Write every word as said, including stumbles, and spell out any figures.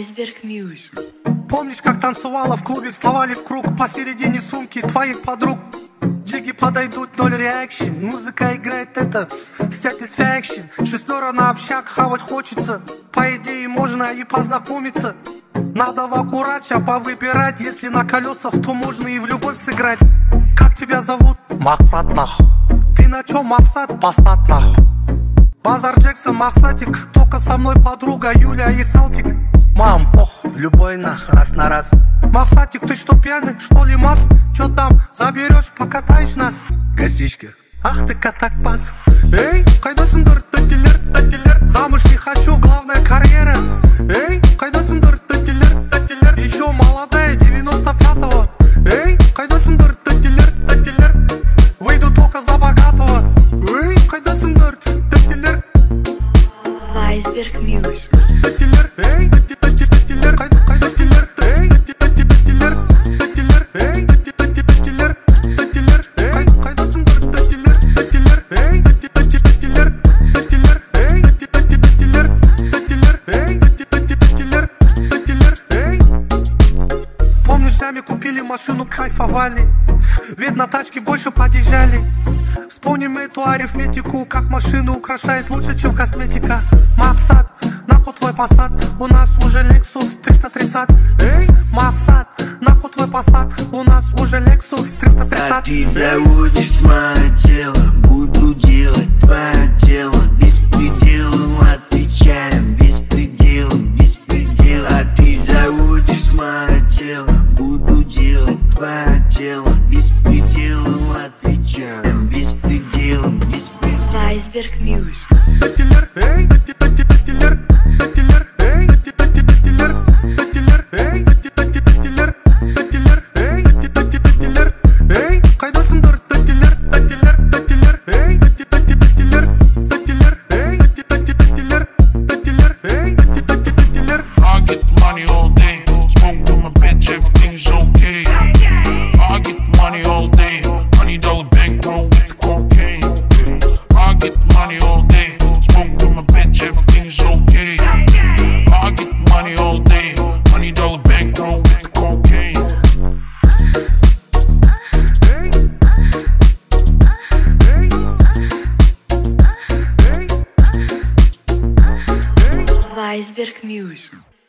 Iceberg Music. Помнишь, как танцевала в клубе, вставали в круг посередине сумки твоих подруг? Джиги подойдут, ноль реакшн. Музыка играет это satisfaction. Шестеро на общак, хавать хочется. По идее можно и познакомиться. Надо в аккурат, а повыбирать. Если на колесах, то можно и в любовь сыграть. Как тебя зовут? Максат нахуй. Ты на чем, Максат? Пассат нахуй. Базар Джексон, Максатик. Только со мной подруга Юля и Салтик. Мам, пох, любой на раз на раз. Максатик, ты что, пьяный, что ли, мас? Чё там, заберешь, покатаешь нас? Костичка. Ах ты катак пас. Эй, кайдасындыр, тетилер, тетилер. Замуж не хочу, главная карьера. Эй, кайдасындыр, тетилер, тетилер. Еще молодая, девяносто пятого. Эй, кайдасындыр, тетилер, тетилер. Выйду только за богатого. Эй, кайдасындыр, тетилер. Iceberg Music. Тетилер, эй, тетилер, кайдасындыр, эй, тетилер, тетилер, эй, тетилер, тетилер, эй, кайдасындыр, тетилер, тетилер, эй, тетилер, тетилер, эй, тетилер, тетилер, эй, тетилер, тетилер, эй. Помнишь, сами купили машину, кайфовали, ведь на тачке больше подъезжали. Вспомним эту арифметику, как машину украшает лучше, чем косметика. Максат, нахуй твой постат, у нас уже Lexus триста тридцать. Эй, Максат, нахуй твой постат, у нас уже Lexus триста тридцать. А ты заводишь мое тело, буду делать твое дело. Беспределом отвечаем, беспределом, беспредел. А ты заводишь мое тело, буду делать твое дело. Беспределом отвечаем, беспределом, беспредел. Iceberg Music. Тетилер, эй, тетилер, тетилер, эй, тетилер, тетилер, эй, тетилер, тетилер, эй, тетилер, эй, кайдасындыр, тетилер, тетилер, тетилер, эй, тетилер, тетилер, эй, тетилер, тетилер, эй, тетилер. I get money all day, smoke with my bitch, everything's okay. I get money all day, honey dollar bankroll with the cocaine. I get money all day, smoke with my bitch, everything's okay. I get money all day, honey dollar bankroll with the cocaine. Эй, эй, эй, эй. Iceberg Music.